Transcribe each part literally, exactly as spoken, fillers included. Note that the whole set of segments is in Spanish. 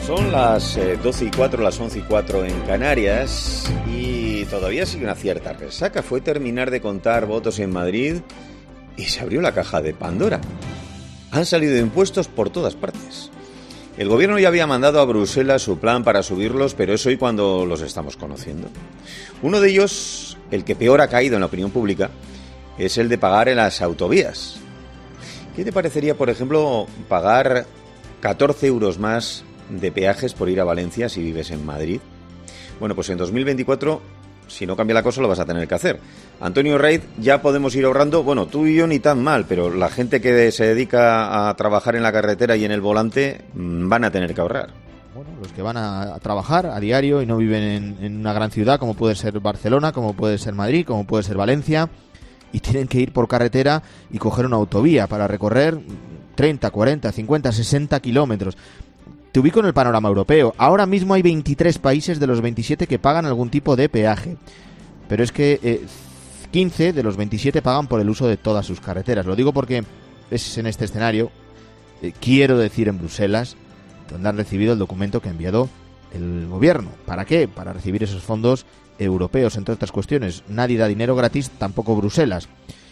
Son las eh, doce y cuatro, las once y cuatro en Canarias y todavía sigue una cierta resaca. Fue terminar de contar votos en Madrid y se abrió la caja de Pandora. Han salido impuestos por todas partes. El gobierno ya había mandado a Bruselas su plan para subirlos, pero es hoy cuando los estamos conociendo. Uno de ellos, el que peor ha caído en la opinión pública, es el de pagar en las autovías. ¿Qué te parecería, por ejemplo, pagar catorce euros más de peajes por ir a Valencia si vives en Madrid? Bueno, pues en dos mil veinticuatro, si no cambia la cosa, lo vas a tener que hacer. Antonio Reid, ya podemos ir ahorrando. Bueno, tú y yo ni tan mal, pero la gente que se dedica a trabajar en la carretera y en el volante van a tener que ahorrar. Bueno, los que van a, a trabajar a diario y no viven en, en una gran ciudad, como puede ser Barcelona, como puede ser Madrid, como puede ser Valencia, y tienen que ir por carretera y coger una autovía para recorrer treinta, cuarenta, cincuenta, sesenta kilómetros. Te ubico en el panorama europeo. Ahora mismo hay veintitrés países de los veintisiete que pagan algún tipo de peaje. Pero es que eh, quince de los veintisiete pagan por el uso de todas sus carreteras. Lo digo porque es en este escenario, eh, quiero decir en Bruselas, donde han recibido el documento que ha enviado el gobierno. ¿Para qué? Para recibir esos fondos europeos, entre otras cuestiones. Nadie da dinero gratis, tampoco Bruselas.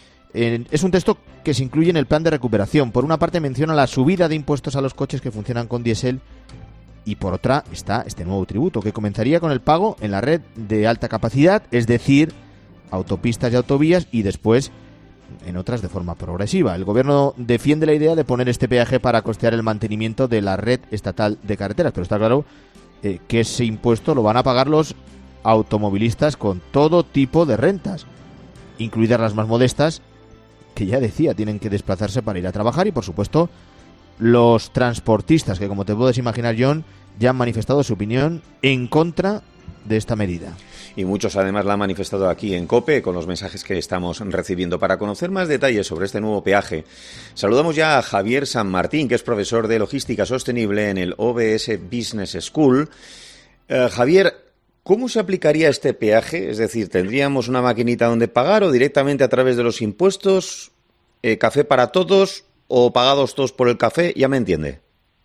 Es un texto que se incluye en el plan de recuperación. Por una parte menciona la subida de impuestos a los coches que funcionan con diésel y por otra está este nuevo tributo que comenzaría con el pago en la red de alta capacidad, es decir, autopistas y autovías, y después en otras de forma progresiva. El gobierno defiende la idea de poner este peaje para costear el mantenimiento de la red estatal de carreteras, pero está claro eh, que ese impuesto lo van a pagar los automovilistas con todo tipo de rentas, incluidas las más modestas, que ya decía, tienen que desplazarse para ir a trabajar, y por supuesto los transportistas, que como te puedes imaginar, John, ya han manifestado su opinión en contra de esta medida. Y muchos además la han manifestado aquí en COPE con los mensajes que estamos recibiendo. Para conocer más detalles sobre este nuevo peaje, saludamos ya a Javier San Martín, que es profesor de Logística Sostenible en el O B S Business School. Eh, Javier, ¿cómo se aplicaría este peaje? Es decir, ¿tendríamos una maquinita donde pagar o directamente a través de los impuestos? Eh, ¿Café para todos o pagados todos por el café? Ya me entiende.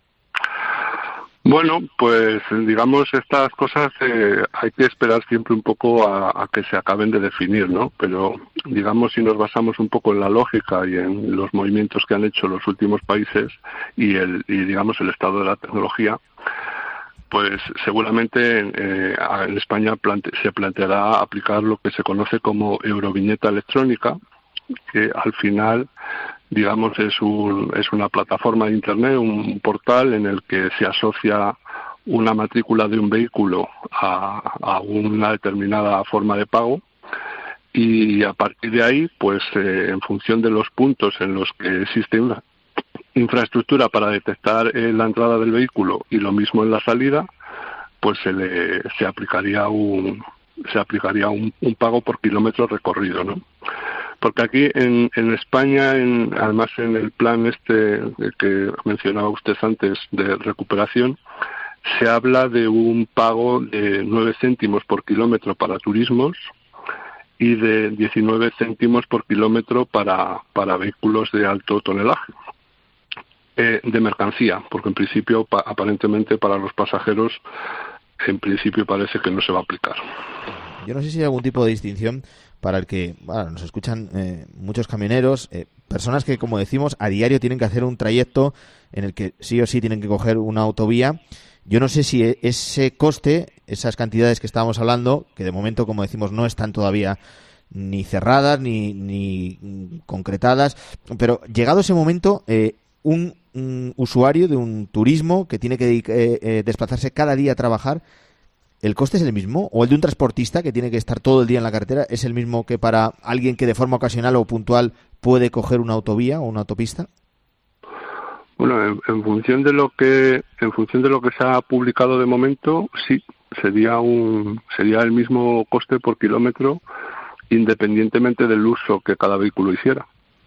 Bueno, pues digamos, estas cosas eh, hay que esperar siempre un poco a, a que se acaben de definir, ¿no? Pero digamos, si nos basamos un poco en la lógica y en los movimientos que han hecho los últimos países y el y digamos el estado de la tecnología, pues seguramente eh, en España plante, se planteará aplicar lo que se conoce como Euroviñeta electrónica, que al final, digamos, es, un, es una plataforma de Internet, un portal en el que se asocia una matrícula de un vehículo a, a una determinada forma de pago, y a partir de ahí, pues eh, en función de los puntos en los que existe una infraestructura para detectar eh, la entrada del vehículo y lo mismo en la salida, pues se le se aplicaría un se aplicaría un, un pago por kilómetro recorrido, ¿no? Porque aquí en, en España, en, además en el plan este que mencionaba usted antes de recuperación, se habla de un pago de nueve céntimos por kilómetro para turismos y de diecinueve céntimos por kilómetro para para vehículos de alto tonelaje. Eh, de mercancía, porque en principio, pa, aparentemente para los pasajeros, en principio parece que no se va a aplicar. Yo no sé si hay algún tipo de distinción para el que, bueno, nos escuchan eh, muchos camioneros, eh, personas que, como decimos, a diario tienen que hacer un trayecto en el que sí o sí tienen que coger una autovía. Yo no sé si ese coste, esas cantidades que estábamos hablando, que de momento, como decimos, no están todavía ni cerradas ni, ni concretadas, pero llegado ese momento, eh, un, un usuario de un turismo que tiene que eh, eh, desplazarse cada día a trabajar, ¿el coste es el mismo? ¿O el de un transportista que tiene que estar todo el día en la carretera es el mismo que para alguien que de forma ocasional o puntual puede coger una autovía o una autopista? Bueno, en, en función de lo que en función de lo que se ha publicado de momento, sí, sería un sería el mismo coste por kilómetro, independientemente del uso que cada vehículo hiciera.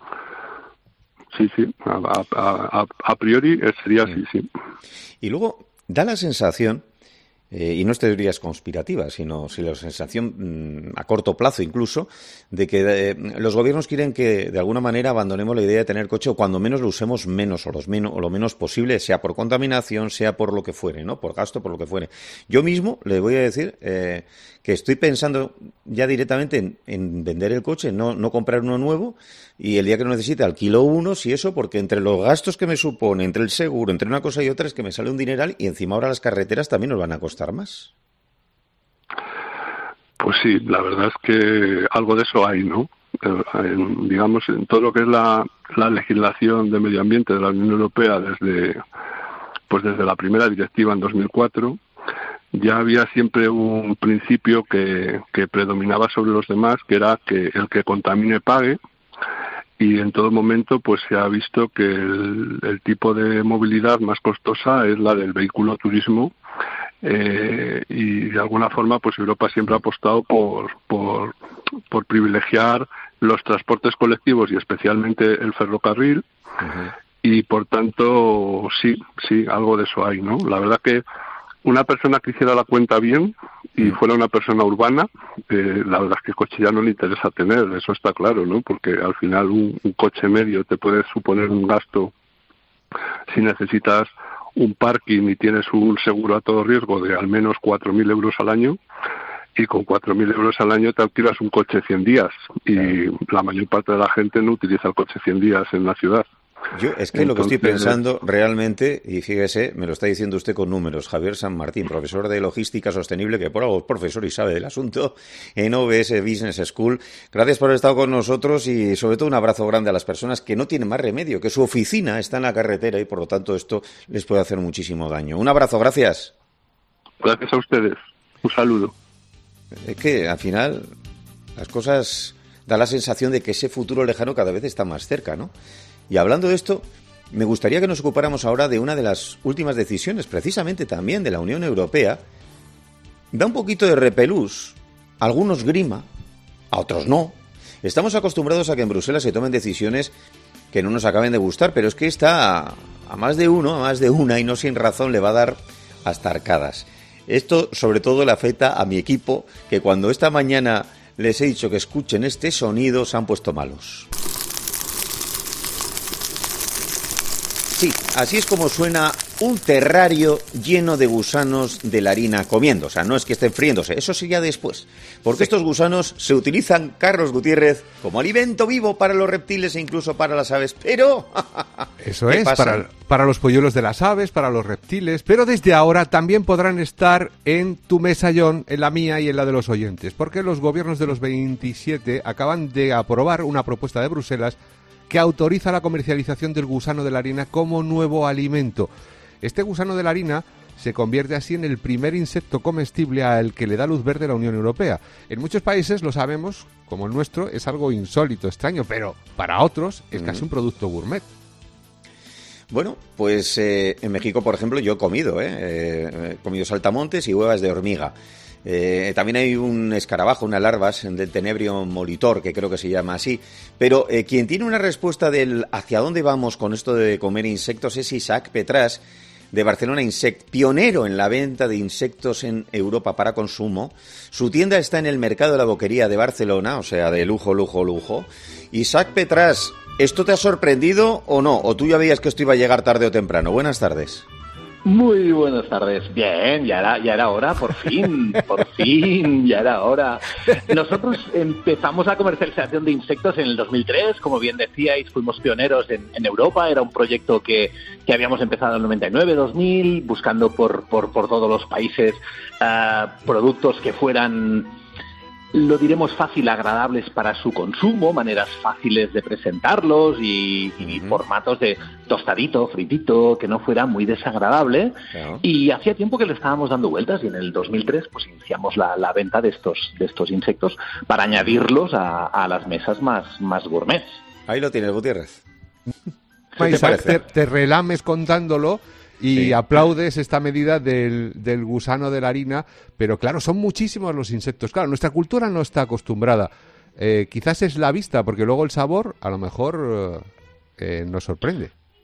Sí, sí, a, a, a, a priori sería así, sí. Y luego da la sensación Eh, y no es teorías conspirativas, sino, sino la sensación, mmm, a corto plazo incluso, de que eh, los gobiernos quieren que de alguna manera abandonemos la idea de tener coche, o cuando menos lo usemos menos o, los menos, o lo menos posible, sea por contaminación, sea por lo que fuere, ¿no? Por gasto, por lo que fuere. Yo mismo le voy a decir eh, que estoy pensando ya directamente en, en vender el coche, no, no comprar uno nuevo, y el día que lo necesite alquilo uno, si eso, porque entre los gastos que me supone, entre el seguro, entre una cosa y otra, es que me sale un dineral, y encima ahora las carreteras también nos van a costar más. Pues sí, la verdad es que algo de eso hay, ¿no? En, digamos, en todo lo que es la, la legislación de medio ambiente de la Unión Europea desde, pues desde la primera directiva en dos mil cuatro, ya había siempre un principio que, que predominaba sobre los demás, que era que el que contamine pague, y en todo momento pues se ha visto que el, el tipo de movilidad más costosa es la del vehículo turismo, eh, y de alguna forma pues Europa siempre ha apostado por, por, por privilegiar los transportes colectivos y especialmente el ferrocarril. Uh-huh. Y por tanto sí, sí, algo de eso hay, ¿no? La verdad que una persona que hiciera la cuenta bien y fuera una persona urbana, eh, la verdad es que coche ya no le interesa tener, eso está claro, ¿no? Porque al final un, un coche medio te puede suponer un gasto, si necesitas un parking y tienes un seguro a todo riesgo, de al menos cuatro mil euros al año, y con cuatro mil euros al año te alquilas un coche cien días, y la mayor parte de la gente no utiliza el coche cien días en la ciudad. Yo es que Entonces, lo que estoy pensando realmente, y fíjese, me lo está diciendo usted con números, Javier San Martín, profesor de Logística Sostenible, que por algo es profesor y sabe del asunto, en O B S Business School. Gracias por haber estado con nosotros y sobre todo un abrazo grande a las personas que no tienen más remedio, que su oficina está en la carretera y por lo tanto esto les puede hacer muchísimo daño. Un abrazo, gracias. Gracias a ustedes. Un saludo. Es que al final las cosas da la sensación de que ese futuro lejano cada vez está más cerca, ¿no? Y hablando de esto, me gustaría que nos ocupáramos ahora de una de las últimas decisiones, precisamente también de la Unión Europea. Da un poquito de repelús, a algunos grima, a otros no. Estamos acostumbrados a que en Bruselas se tomen decisiones que no nos acaben de gustar, pero es que esta a, a más de uno, a más de una, y no sin razón, le va a dar hasta arcadas. Esto sobre todo le afecta a mi equipo, que cuando esta mañana les he dicho que escuchen este sonido, se han puesto malos. Sí, así es como suena un terrario lleno de gusanos de la harina comiendo. O sea, no es que estén friéndose, eso sería después. Porque sí. Estos gusanos se utilizan, Carlos Gutiérrez, como alimento vivo para los reptiles e incluso para las aves. Pero... Eso es, para, para los polluelos de las aves, para los reptiles. Pero desde ahora también podrán estar en tu mesa, John, en la mía y en la de los oyentes. Porque los gobiernos de los veintisiete acaban de aprobar una propuesta de Bruselas que autoriza la comercialización del gusano de la harina como nuevo alimento. Este gusano de la harina se convierte así en el primer insecto comestible al que le da luz verde la Unión Europea. En muchos países, lo sabemos, como el nuestro, es algo insólito, extraño, pero para otros es casi un producto gourmet. Bueno, pues eh, en México, por ejemplo, yo he comido, ¿eh? Eh, he comido saltamontes y huevas de hormiga. Eh, también hay un escarabajo, unas larvas del Tenebrio molitor, que creo que se llama así. Pero eh, quien tiene una respuesta del hacia dónde vamos con esto de comer insectos es Isaac Petrás, de Barcelona Insect, pionero en la venta de insectos en Europa para consumo. Su tienda está en el Mercado de la Boquería de Barcelona, o sea, de lujo, lujo, lujo. Isaac Petrás, ¿esto te ha sorprendido o no? ¿O tú ya veías que esto iba a llegar tarde o temprano? Buenas tardes. Muy buenas tardes. Bien, ya era, ya era hora, por fin, por fin, ya era hora. Nosotros empezamos la comercialización de insectos en el dos mil tres, como bien decíais, fuimos pioneros en, en Europa. Era un proyecto que, que habíamos empezado en el noventa y nueve, dos mil, buscando por, por, por todos los países uh, productos que fueran, lo diremos fácil, agradables para su consumo, maneras fáciles de presentarlos y, y uh-huh. formatos de tostadito, fritito, que no fuera muy desagradable. Uh-huh. Y hacía tiempo que le estábamos dando vueltas y en el dos mil tres pues iniciamos la, la venta de estos de estos insectos para añadirlos a, a las mesas más, más gourmet. Ahí lo tienes, Gutiérrez. ¿Te, te, te relames contándolo y sí. aplaudes esta medida del, del gusano de la harina, pero claro, son muchísimos los insectos. Claro, nuestra cultura no está acostumbrada. Eh, quizás es la vista, porque luego el sabor a lo mejor eh, nos sorprende.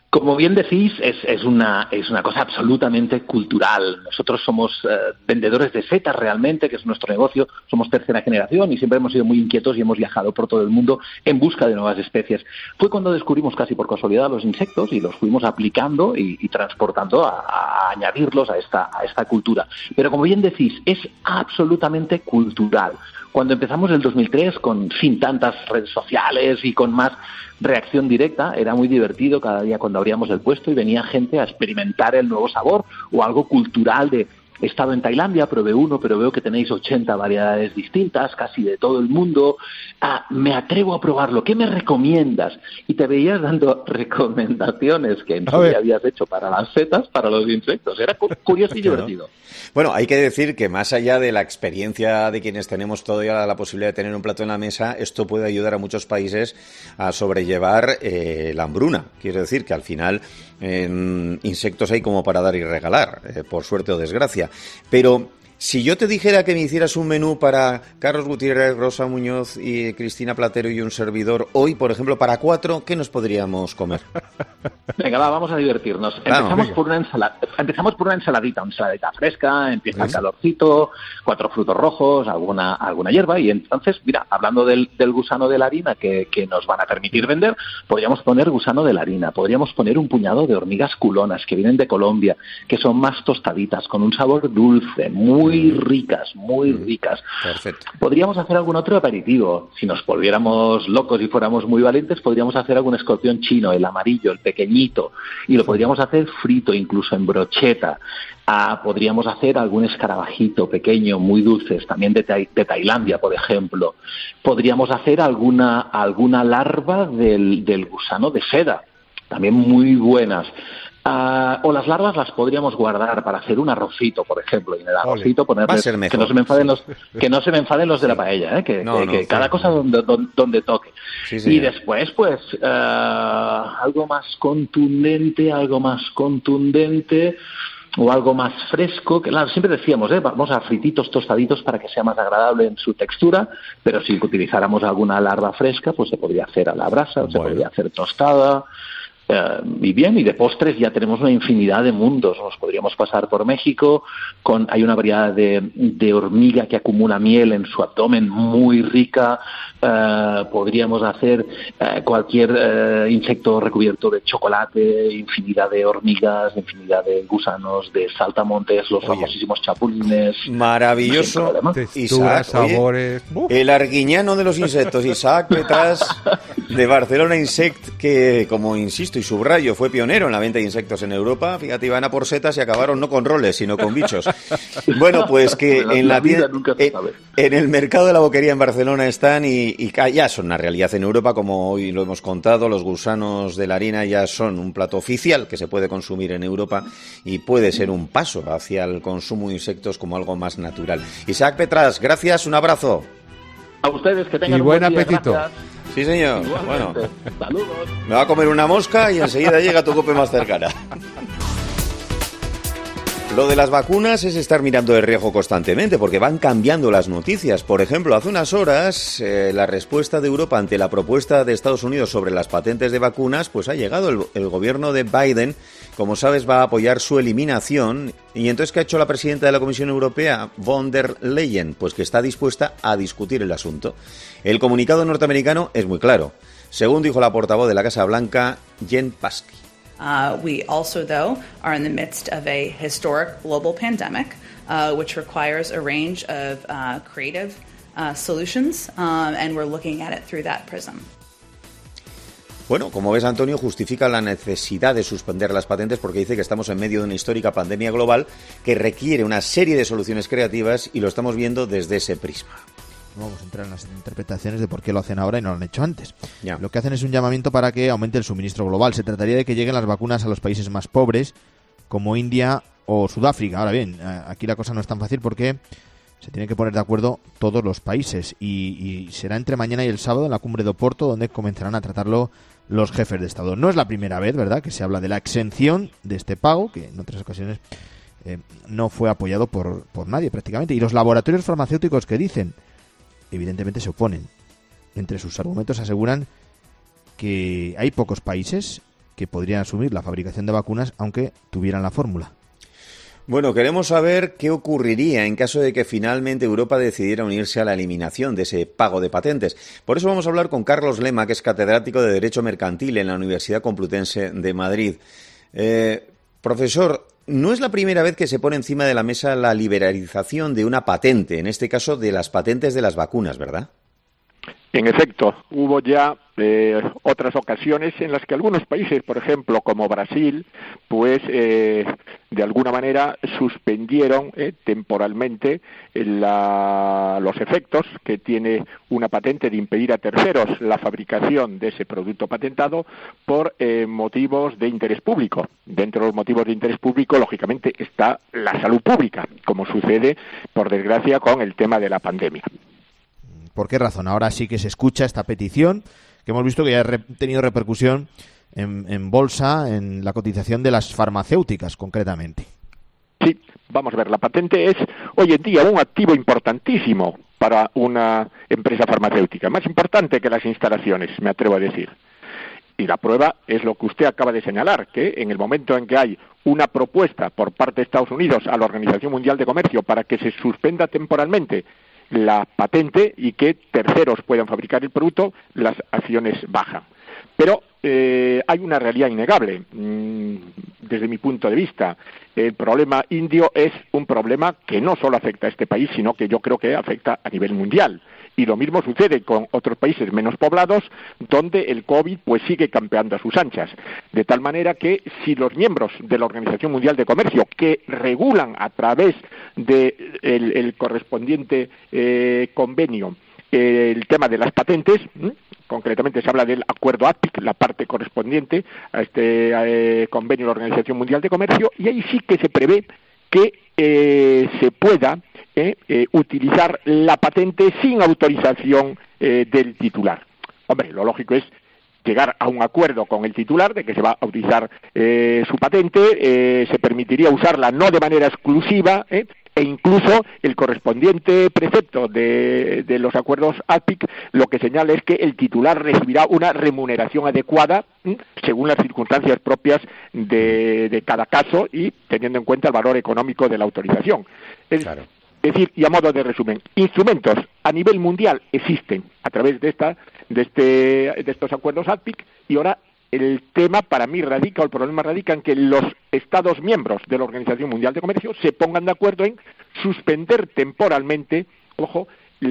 Como bien decís, es, es, una, es una cosa absolutamente cultural. Nosotros somos eh, vendedores de setas realmente, que es nuestro negocio. Somos tercera generación y siempre hemos sido muy inquietos y hemos viajado por todo el mundo en busca de nuevas especies. Fue cuando descubrimos casi por casualidad los insectos y los fuimos aplicando y, y transportando a, a añadirlos a esta, a esta cultura. Pero como bien decís, es absolutamente cultural. Cuando empezamos el dos mil tres, con sin tantas redes sociales y con más reacción directa, era muy divertido cada día cuando abríamos el puesto y venía gente a experimentar el nuevo sabor o algo cultural de he estado en Tailandia, probé uno, pero veo que tenéis ochenta variedades distintas, casi de todo el mundo. Ah, me atrevo a probarlo. ¿Qué me recomiendas? Y te veías dando recomendaciones que en su día habías hecho para las setas, para los insectos. Era curioso y divertido. Bueno, hay que decir que más allá de la experiencia de quienes tenemos todavía la posibilidad de tener un plato en la mesa, esto puede ayudar a muchos países a sobrellevar eh, la hambruna. Quiero decir que al final eh, insectos hay como para dar y regalar, eh, por suerte o desgracia. Pero si yo te dijera que me hicieras un menú para Carlos Gutiérrez, Rosa Muñoz y Cristina Platero y un servidor, hoy, por ejemplo, para cuatro, ¿qué nos podríamos comer? Venga, va, vamos a divertirnos. Empezamos, vamos, por una ensalada, empezamos por una ensaladita, una ensaladita fresca, empieza el calorcito, cuatro frutos rojos, alguna alguna hierba, y entonces, mira, hablando del, del gusano de la harina que, que nos van a permitir vender, podríamos poner gusano de la harina, podríamos poner un puñado de hormigas culonas que vienen de Colombia, que son más tostaditas, con un sabor dulce, muy muy ricas, muy ricas. Perfecto. Podríamos hacer algún otro aperitivo. Si nos volviéramos locos y fuéramos muy valientes, podríamos hacer algún escorpión chino, el amarillo, el pequeñito, y lo podríamos hacer frito, incluso en brocheta. Ah, podríamos hacer algún escarabajito pequeño, muy dulces, también de, ta- de Tailandia, por ejemplo. Podríamos hacer alguna, alguna larva del, del gusano de seda, también muy buenas. Uh, o las larvas las podríamos guardar para hacer un arrocito, por ejemplo, y en el arrocito ponerles que no se me enfaden los que no se me enfaden los de la paella, ¿eh? que, no, que, no, que sí, cada sí. cosa donde, donde, donde toque. Sí, sí, y después, pues, uh, algo más contundente, algo más contundente o algo más fresco, que claro, siempre decíamos, ¿eh? vamos a frititos tostaditos para que sea más agradable en su textura, pero si utilizáramos alguna larva fresca, pues se podría hacer a la brasa, bueno. se podría hacer tostada. Uh, y bien, y de postres ya tenemos una infinidad de mundos. Nos podríamos pasar por México, con hay una variedad de, de hormiga que acumula miel en su abdomen muy rica. Uh, podríamos hacer uh, cualquier uh, insecto recubierto de chocolate, infinidad de hormigas, infinidad de gusanos, de saltamontes, los oye, famosísimos chapulines. Maravilloso. Texturas, sabores. Oye, el arguiñano de los insectos, Isaac Petras, de Barcelona Insect, que, como insisto y subrayo, fue pionero en la venta de insectos en Europa. Fíjate, iban a por setas y acabaron no con roles, sino con bichos. Bueno, pues que la, en la, la tienda, en, en el mercado de la boquería en Barcelona están y, y ya son una realidad en Europa, como hoy lo hemos contado. Los gusanos de la harina ya son un plato oficial que se puede consumir en Europa y puede ser un paso hacia el consumo de insectos como algo más natural. Isaac Petras, gracias, un abrazo. A ustedes, que tengan y un buen buen día, apetito. Gracias. Sí, señor. Igualmente. Bueno, saludos. Me va a comer una mosca y enseguida llega tu cope más cercana. Lo de las vacunas es estar mirando de reojo constantemente porque van cambiando las noticias. Por ejemplo, hace unas horas eh, la respuesta de Europa ante la propuesta de Estados Unidos sobre las patentes de vacunas, pues ha llegado. El, el gobierno de Biden, como sabes, va a apoyar su eliminación. Y entonces, ¿qué ha hecho la presidenta de la Comisión Europea, von der Leyen? Pues que está dispuesta a discutir el asunto. El comunicado norteamericano es muy claro. Según dijo la portavoz de la Casa Blanca, Jen Psaki. Uh, we also, though, are in the midst of a historic global pandemic, uh, which requires a range of uh, creative uh, solutions, um, and we're looking at it through that prism. Bueno, como ves, Antonio, justifica la necesidad de suspender las patentes porque dice que estamos en medio de una histórica pandemia global que requiere una serie de soluciones creativas y lo estamos viendo desde ese prisma. No vamos a entrar en las interpretaciones de por qué lo hacen ahora y no lo han hecho antes. Ya. Lo que hacen es un llamamiento para que aumente el suministro global. Se trataría de que lleguen las vacunas a los países más pobres, como India o Sudáfrica. Ahora bien, aquí la cosa no es tan fácil porque se tienen que poner de acuerdo todos los países y, y será entre mañana y el sábado en la cumbre de Oporto donde comenzarán a tratarlo los jefes de Estado. No es la primera vez, ¿verdad?, que se habla de la exención de este pago, que en otras ocasiones eh, no fue apoyado por, por nadie prácticamente. Y los laboratorios farmacéuticos que dicen, evidentemente se oponen. Entre sus argumentos aseguran que hay pocos países que podrían asumir la fabricación de vacunas aunque tuvieran la fórmula. Bueno, queremos saber qué ocurriría en caso de que finalmente Europa decidiera unirse a la eliminación de ese pago de patentes. Por eso vamos a hablar con Carlos Lema, que es catedrático de Derecho Mercantil en la Universidad Complutense de Madrid. Eh, profesor, no es la primera vez que se pone encima de la mesa la liberalización de una patente, en este caso de las patentes de las vacunas, ¿verdad? En efecto, hubo ya eh, otras ocasiones en las que algunos países, por ejemplo, como Brasil, pues eh, de alguna manera suspendieron eh, temporalmente la, los efectos que tiene una patente de impedir a terceros la fabricación de ese producto patentado por eh, motivos de interés público. Dentro de los motivos de interés público, lógicamente, está la salud pública, como sucede, por desgracia, con el tema de la pandemia. ¿Por qué razón? Ahora sí que se escucha esta petición, que hemos visto que ya ha re- tenido repercusión en, en bolsa, en la cotización de las farmacéuticas, concretamente. Sí, vamos a ver, la patente es hoy en día un activo importantísimo para una empresa farmacéutica, más importante que las instalaciones, me atrevo a decir. Y la prueba es lo que usted acaba de señalar, que en el momento en que hay una propuesta por parte de Estados Unidos a la Organización Mundial de Comercio para que se suspenda temporalmente la patente y que terceros puedan fabricar el producto, las acciones bajan. Pero eh, hay una realidad innegable, mmm, desde mi punto de vista. El problema indio es un problema que no solo afecta a este país, sino que yo creo que afecta a nivel mundial. Y lo mismo sucede con otros países menos poblados, donde el COVID pues sigue campeando a sus anchas. De tal manera que si los miembros de la Organización Mundial de Comercio, que regulan a través del de el correspondiente eh, convenio eh, el tema de las patentes, ¿m? concretamente se habla del acuerdo A P I C, la parte correspondiente a este eh, convenio de la Organización Mundial de Comercio, y ahí sí que se prevé que eh, se pueda eh, eh, utilizar la patente sin autorización eh, del titular. Hombre, lo lógico es llegar a un acuerdo con el titular de que se va a utilizar eh, su patente, eh, se permitiría usarla no de manera exclusiva, eh, e incluso el correspondiente precepto de, de los acuerdos A P I C lo que señala es que el titular recibirá una remuneración adecuada ¿m? según las circunstancias propias de, de cada caso y teniendo en cuenta el valor económico de la autorización. Es, claro. Es decir, y a modo de resumen, instrumentos a nivel mundial existen a través de esta, de este, de estos acuerdos A P I C y ahora el tema para mí radica, o el problema radica en que los Estados miembros de la Organización Mundial de Comercio se pongan de acuerdo en suspender temporalmente, ojo,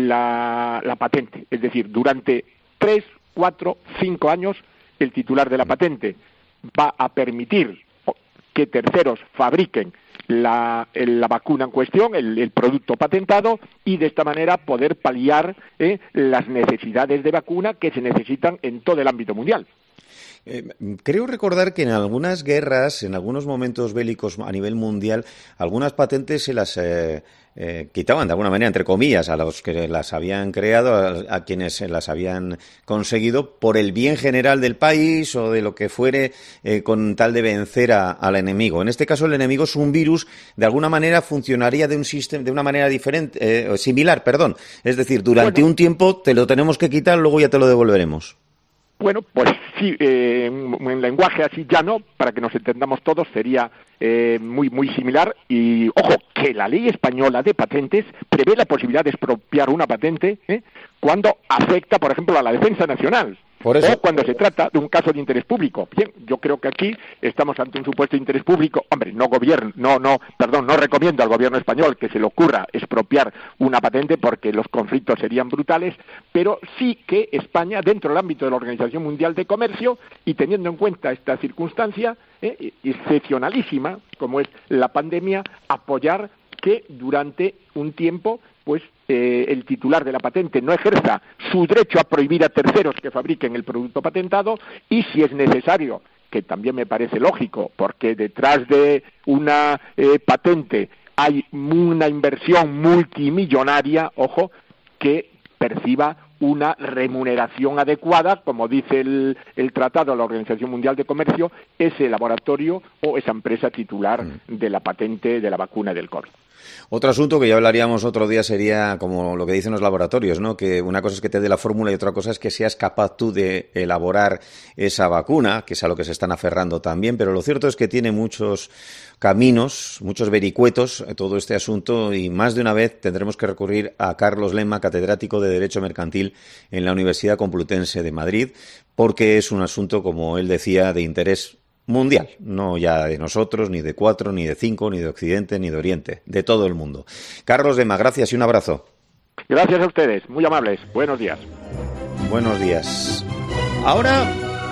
la, la patente. Es decir, durante tres, cuatro, cinco años el titular de la patente va a permitir que terceros fabriquen la, la vacuna en cuestión, el, el producto patentado, y de esta manera poder paliar eh, las necesidades de vacuna que se necesitan en todo el ámbito mundial. Eh, creo recordar que en algunas guerras, en algunos momentos bélicos a nivel mundial, algunas patentes se las eh, eh, quitaban de alguna manera, entre comillas, a los que las habían creado, a, a quienes las habían conseguido por el bien general del país o de lo que fuere, eh, con tal de vencer a, al enemigo. En este caso, el enemigo es un virus, de alguna manera funcionaría de un sistema, de una manera diferente, eh, similar, perdón. Es decir, durante bueno. un tiempo te lo tenemos que quitar, luego ya te lo devolveremos. Bueno, pues sí, eh, en lenguaje así llano, para que nos entendamos todos, sería eh, muy muy similar. Y, ojo, que la ley española de patentes prevé la posibilidad de expropiar una patente ¿eh? cuando afecta, por ejemplo, a la defensa nacional. Por eso. O cuando se trata de un caso de interés público. Bien, yo creo que aquí estamos ante un supuesto de interés público. Hombre, no gobierno, no, no, perdón, no recomiendo al gobierno español que se le ocurra expropiar una patente porque los conflictos serían brutales, pero sí que España, dentro del ámbito de la Organización Mundial de Comercio, y teniendo en cuenta esta circunstancia eh, excepcionalísima, como es la pandemia, apoyar que durante un tiempo pues eh, el titular de la patente no ejerza su derecho a prohibir a terceros que fabriquen el producto patentado y, si es necesario, que también me parece lógico, porque detrás de una eh, patente hay una inversión multimillonaria, ojo, que perciba una remuneración adecuada, como dice el, el tratado de la Organización Mundial de Comercio, ese laboratorio o esa empresa titular mm. de la patente de la vacuna del COVID. Otro asunto que ya hablaríamos otro día sería como lo que dicen los laboratorios, ¿no? Que una cosa es que te dé la fórmula y otra cosa es que seas capaz tú de elaborar esa vacuna, que es a lo que se están aferrando también, pero lo cierto es que tiene muchos caminos, muchos vericuetos todo este asunto y más de una vez tendremos que recurrir a Carlos Lema, catedrático de Derecho Mercantil en la Universidad Complutense de Madrid, porque es un asunto, como él decía, de interés mundial, no ya de nosotros, ni de cuatro, ni de cinco, ni de Occidente, ni de Oriente, de todo el mundo. Carlos Lema, gracias y un abrazo. Gracias a ustedes, muy amables. Buenos días. Buenos días. Ahora,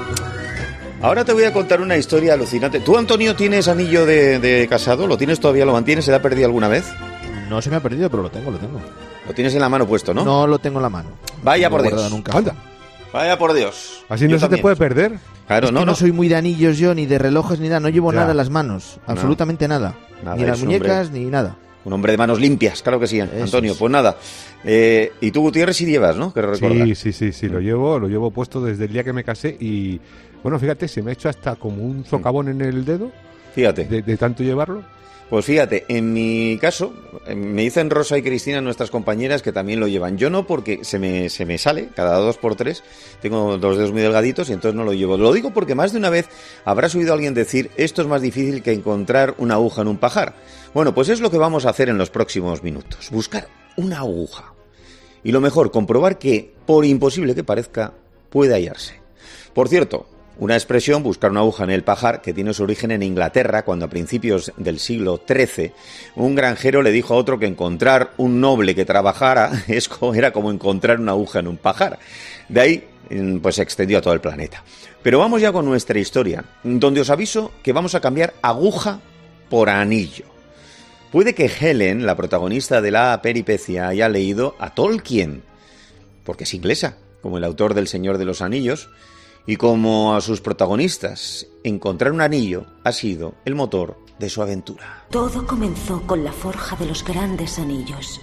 ahora te voy a contar una historia alucinante. ¿Tú, Antonio, tienes anillo de, de casado? ¿Lo tienes todavía? ¿Lo mantienes? ¿Se te ha perdido alguna vez? No se me ha perdido, pero lo tengo, lo tengo. Lo tienes en la mano puesto, ¿no? No lo tengo en la mano. Vaya por Dios. Nunca. Anda. Vaya por Dios. Así no Yo se también. Te puede perder. Claro, es no, que no, no soy muy de anillos yo, ni de relojes, ni nada. No llevo ya. nada en las manos. Absolutamente no. nada. nada. Ni las muñecas, hombre, ni nada. Un hombre de manos limpias, claro que sí, Eso Antonio. Es. Pues nada. Eh, y tú, Gutiérrez, sí llevas, ¿no? Quiero recordar. Sí, sí, sí, sí. Lo llevo, lo llevo puesto desde el día que me casé y, bueno, fíjate, se me ha hecho hasta como un socavón en el dedo. Fíjate. De, de tanto llevarlo. Pues fíjate, en mi caso, me dicen Rosa y Cristina, nuestras compañeras, que también lo llevan. Yo no, porque se me, se me sale cada dos por tres. Tengo los dedos muy delgaditos y entonces no lo llevo. Lo digo porque más de una vez habrás oído a alguien decir esto es más difícil que encontrar una aguja en un pajar. Bueno, pues es lo que vamos a hacer en los próximos minutos. Buscar una aguja. Y lo mejor, comprobar que, por imposible que parezca, puede hallarse. Por cierto, una expresión, buscar una aguja en el pajar, que tiene su origen en Inglaterra, cuando a principios del siglo trece un granjero le dijo a otro que encontrar un noble que trabajara era como encontrar una aguja en un pajar. De ahí, pues se extendió a todo el planeta. Pero vamos ya con nuestra historia, donde os aviso que vamos a cambiar aguja por anillo. Puede que Helen, la protagonista de la peripecia, haya leído a Tolkien, porque es inglesa, como el autor del Señor de los Anillos, y como a sus protagonistas, encontrar un anillo ha sido el motor de su aventura. Todo comenzó con la forja de los grandes anillos.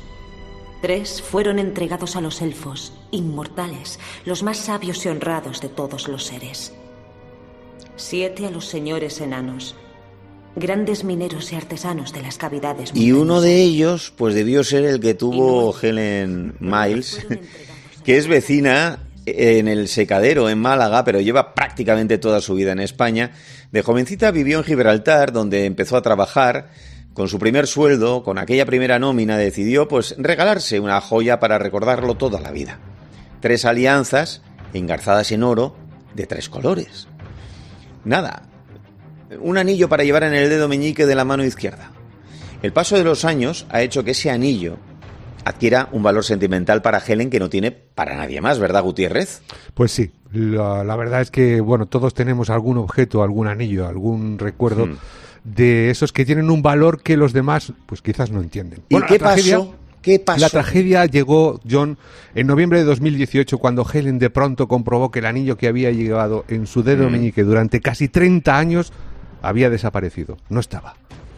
Tres fueron entregados a los elfos, inmortales, los más sabios y honrados de todos los seres. Siete a los señores enanos, grandes mineros y artesanos de las cavidades. Y uno de ellos, pues debió ser el que tuvo Helen Miles, que es vecina en el Secadero, en Málaga, pero lleva prácticamente toda su vida en España. De jovencita vivió en Gibraltar, donde empezó a trabajar. Con su primer sueldo, con aquella primera nómina, decidió pues regalarse una joya para recordarlo toda la vida. Tres alianzas engarzadas en oro de tres colores. Nada, un anillo para llevar en el dedo meñique de la mano izquierda. El paso de los años ha hecho que ese anillo adquiera un valor sentimental para Helen que no tiene para nadie más, ¿verdad, Gutiérrez? Pues sí, la, la verdad es que, bueno, todos tenemos algún objeto, algún anillo, algún recuerdo hmm. de esos que tienen un valor que los demás, pues quizás no entienden. ¿Y bueno, qué tragedia, pasó? ¿Qué pasó? La tragedia llegó, John, en noviembre de dos mil dieciocho, cuando Helen de pronto comprobó que el anillo que había llevado en su dedo hmm. meñique durante casi treinta años había desaparecido. No estaba.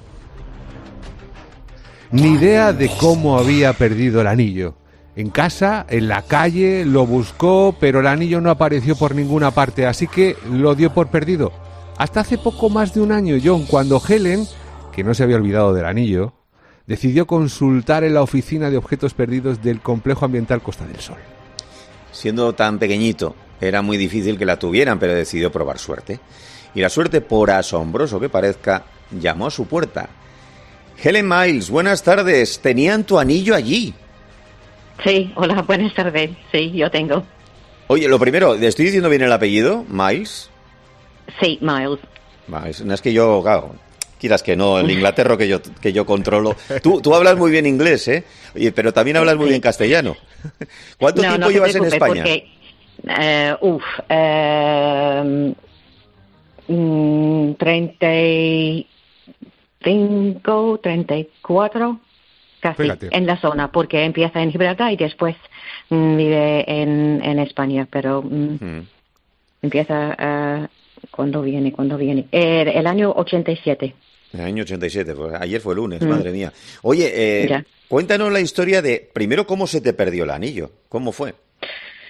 Ni idea de cómo había perdido el anillo. En casa, en la calle, lo buscó, pero el anillo no apareció por ninguna parte, así que lo dio por perdido. Hasta hace poco más de un año, John, cuando Helen, que no se había olvidado del anillo, decidió consultar en la oficina de objetos perdidos del Complejo Ambiental Costa del Sol. Siendo tan pequeñito, era muy difícil que la tuvieran, pero decidió probar suerte. Y la suerte, por asombroso que parezca, llamó a su puerta. Helen Miles, buenas tardes. ¿Tenían tu anillo allí? Sí, hola, buenas tardes. Sí, yo tengo. Oye, lo primero, ¿le estoy diciendo bien el apellido? ¿Miles? Sí, Miles. Miles. No es que yo, claro, quieras que no, el Inglaterra que yo que yo controlo. Tú, tú hablas muy bien inglés, ¿eh? Oye, pero también hablas muy bien castellano. ¿Cuánto no, tiempo no llevas en España? Porque, uh, uf, uh, mm, treinta y cinco, treinta y cuatro, casi. Fíjate. En la zona, porque empieza en Gibraltar y después mm, vive en, en España, pero mm, hmm. empieza uh, cuando viene, cuando viene. El, el año ochenta y siete. El año ochenta y siete, pues ayer fue lunes, mm. madre mía. Oye, eh, cuéntanos la historia de, primero, cómo se te perdió el anillo, ¿cómo fue?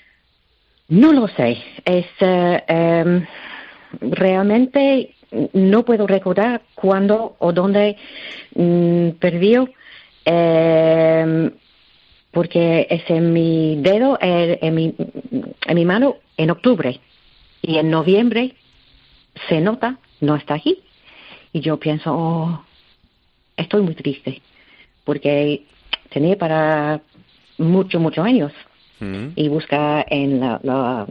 No lo sé. Es uh, um, realmente no puedo recordar cuándo o dónde um, perdió, eh, porque es en mi dedo, eh, en, mi, en mi mano, en octubre. Y en noviembre se nota, no está aquí. Y yo pienso, oh, estoy muy triste, porque tenía para muchos, muchos años. Mm. Y busca en, la, la,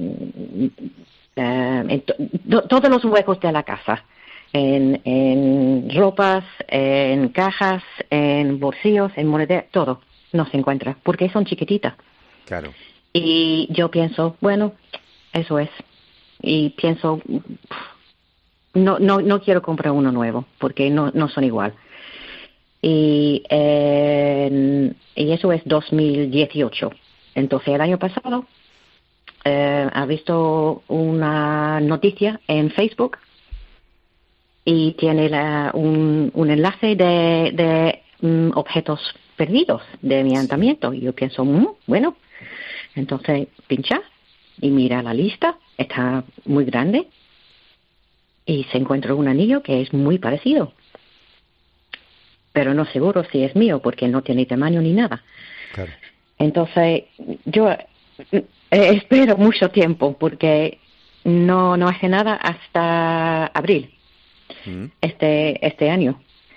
uh, en to, todos los huecos de la casa. En, en ropas, en cajas, en bolsillos, en monederos, todo no se encuentra, porque son chiquititas. Claro. Y yo pienso, bueno, eso es. Y pienso, no no no quiero comprar uno nuevo, porque no no son igual. Y, eh, y eso es dos mil dieciocho. Entonces, el año pasado, eh, ha visto una noticia en Facebook y tiene la, un, un enlace de, de um, objetos perdidos de mi ayuntamiento. Y yo pienso, mmm, bueno, entonces pincha y mira la lista, está muy grande y se encuentra un anillo que es muy parecido. Pero no seguro si es mío porque no tiene tamaño ni nada. Claro. Entonces, yo eh, espero mucho tiempo porque no, no hace nada hasta abril. Este este año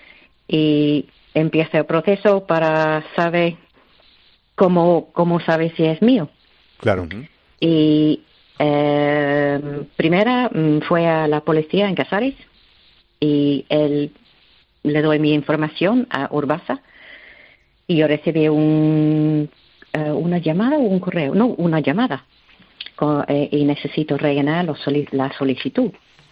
y empieza el proceso para saber cómo cómo sabe si es mío. Claro. Y eh, primera fue a la policía en Casares y él le doy mi información a Urbasa y yo recibí un uh, una llamada o un correo, no, una llamada con, eh, y necesito rellenar los soli- la solicitud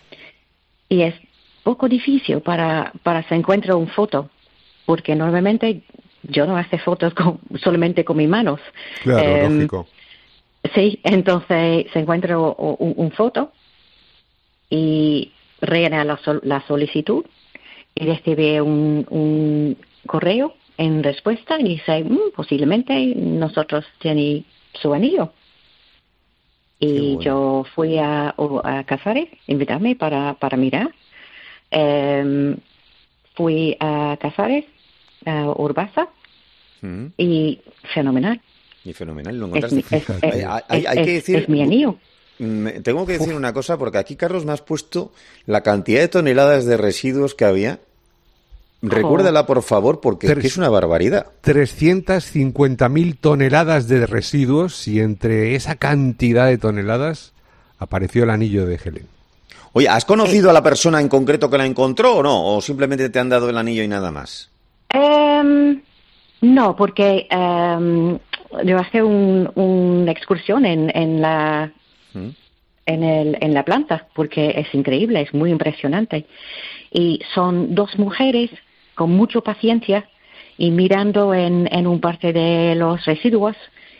y es poco difícil para para se encuentra una foto, porque normalmente yo no hace fotos con, solamente con mis manos. Claro, eh, lógico. Sí, entonces se encuentra un, un foto y rellena la, sol, la solicitud y recibe un, un correo en respuesta y dice, mmm, posiblemente nosotros tenemos su anillo. Y bueno. Yo fui a, a Casares, invitarme para, para mirar. Eh, fui a Casares, a Urbasa, mm. y fenomenal. Y fenomenal, lo encontraste. Es, es, es, hay, hay, hay es, que decir, es mi anillo. Tengo que decir Uf. una cosa, porque aquí, Carlos, me has puesto la cantidad de toneladas de residuos que había. Recuérdala, por favor, porque Tres, es, que es una barbaridad. trescientas cincuenta mil toneladas de residuos, y entre esa cantidad de toneladas apareció el anillo de Helen. Oye, ¿has conocido a la persona en concreto que la encontró o no? ¿O simplemente te han dado el anillo y nada más? Um, no, porque um, yo hice un, una excursión en, en la ¿Mm? en, el, en la planta, porque es increíble, es muy impresionante. Y son dos mujeres con mucha paciencia y mirando en, en un parte de los residuos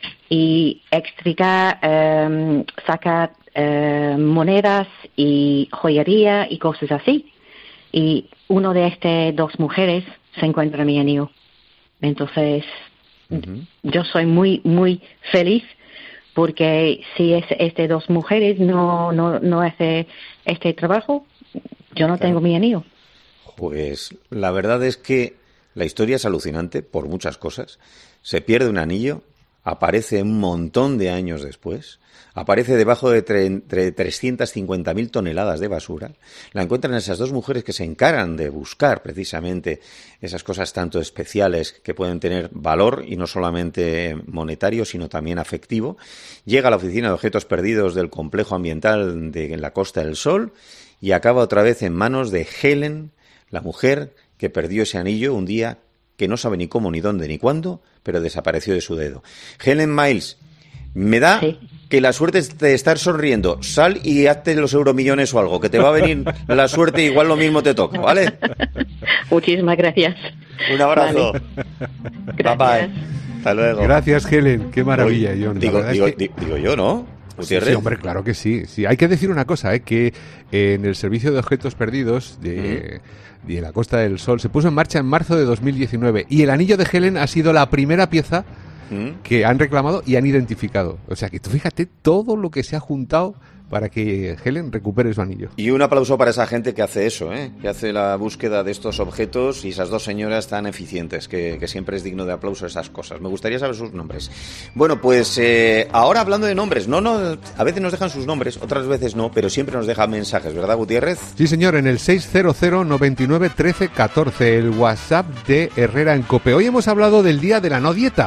y extricar, um, sacar uh, monedas y joyería y cosas así. Y uno de estas dos mujeres se encuentra mi anillo. Entonces, uh-huh. yo soy muy, muy feliz porque si es este dos mujeres no, no, no hace este trabajo, yo no claro. tengo mi anillo. Pues la verdad es que la historia es alucinante por muchas cosas. Se pierde un anillo, aparece un montón de años después, aparece debajo de tre- trescientas cincuenta mil toneladas de basura. La encuentran esas dos mujeres que se encargan de buscar precisamente esas cosas tanto especiales que pueden tener valor y no solamente monetario, sino también afectivo. Llega a la oficina de objetos perdidos del complejo ambiental de la Costa del Sol y acaba otra vez en manos de Helen, la mujer que perdió ese anillo un día que no sabe ni cómo, ni dónde, ni cuándo, pero desapareció de su dedo. Helen Miles, me da sí. que la suerte es de estar sonriendo. Sal y hazte los euromillones o algo, que te va a venir la suerte y igual lo mismo te toca, ¿vale? Muchísimas gracias. Un abrazo. Vale. Bye bye. Hasta luego. Gracias, Helen. Qué maravilla, Uy, John. Digo, digo, es que... digo yo, ¿no? Sí, sí, hombre, claro que sí. Sí, hay que decir una cosa, ¿eh? que en el Servicio de Objetos Perdidos de, mm. de la Costa del Sol se puso en marcha en marzo de dos mil diecinueve y el anillo de Helen ha sido la primera pieza ¿Mm? que han reclamado y han identificado. O sea que tú fíjate todo lo que se ha juntado para que Helen recupere su anillo. Y un aplauso para esa gente que hace eso, ¿eh? que hace la búsqueda de estos objetos, y esas dos señoras tan eficientes, que, que siempre es digno de aplauso esas cosas. Me gustaría saber sus nombres. Bueno, pues eh, ahora hablando de nombres, no, no, a veces nos dejan sus nombres, otras veces no, pero siempre nos dejan mensajes, ¿verdad, Gutiérrez? Sí, señor, en el seis cero cero, noventa y nueve, trece, catorce, el WhatsApp de Herrera en Cope. Hoy hemos hablado del día de la no dieta,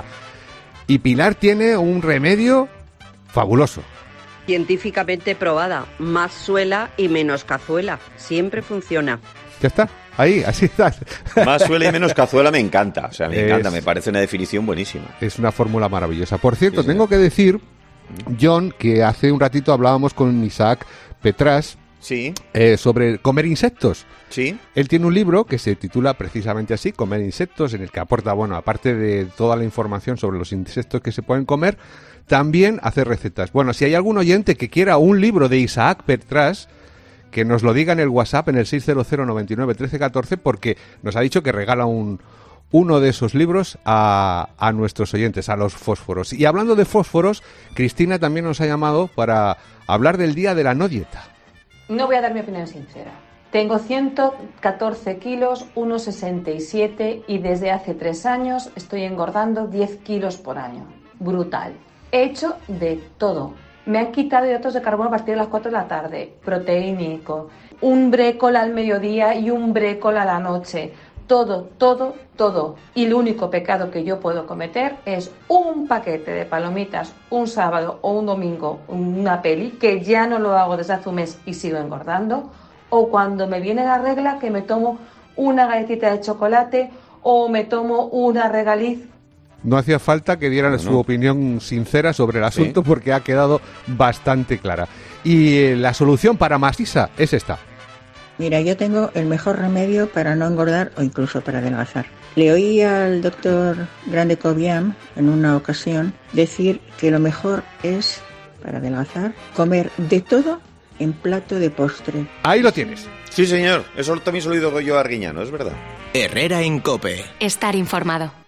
y Pilar tiene un remedio fabuloso. Científicamente probada, más suela y menos cazuela. Siempre funciona. Ya está, ahí, así está. Más suela y menos cazuela me encanta, o sea, me es, encanta, me parece una definición buenísima. Es una fórmula maravillosa. Por cierto, sí, tengo que decir, John, que hace un ratito hablábamos con Isaac Petras, sí, eh, sobre comer insectos. Sí. Él tiene un libro que se titula precisamente así, Comer insectos, en el que aporta, bueno, aparte de toda la información sobre los insectos que se pueden comer, también hace recetas. Bueno, si hay algún oyente que quiera un libro de Isaac Petras, que nos lo diga en el WhatsApp en el seis cero cero, noventa y nueve, trece, catorce, porque nos ha dicho que regala un uno de esos libros a, a nuestros oyentes, a los fósforos. Y hablando de fósforos, Cristina también nos ha llamado para hablar del día de la no dieta. No voy a dar mi opinión sincera. Tengo ciento catorce kilos, uno sesenta y siete, y desde hace tres años estoy engordando diez kilos por año. Brutal. He hecho de todo. Me han quitado hidratos de carbono a partir de las cuatro de la tarde, proteínico, un brécol al mediodía y un brécol a la noche. Todo, todo, todo. Y el único pecado que yo puedo cometer es un paquete de palomitas un sábado o un domingo, una peli, que ya no lo hago desde hace un mes y sigo engordando. O cuando me viene la regla, que me tomo una galletita de chocolate o me tomo una regaliz. No hacía falta que dieran no, su no. opinión sincera sobre el asunto, sí, porque ha quedado bastante clara. Y eh, la solución para Masisa es esta. Mira, yo tengo el mejor remedio para no engordar o incluso para adelgazar. Le oí al doctor Grande Cobiam en una ocasión decir que lo mejor es, para adelgazar, comer de todo en plato de postre. Ahí lo tienes. Sí, señor. Eso también se lo he oído yo a Arguiñano, es verdad. Herrera en Cope. Estar informado.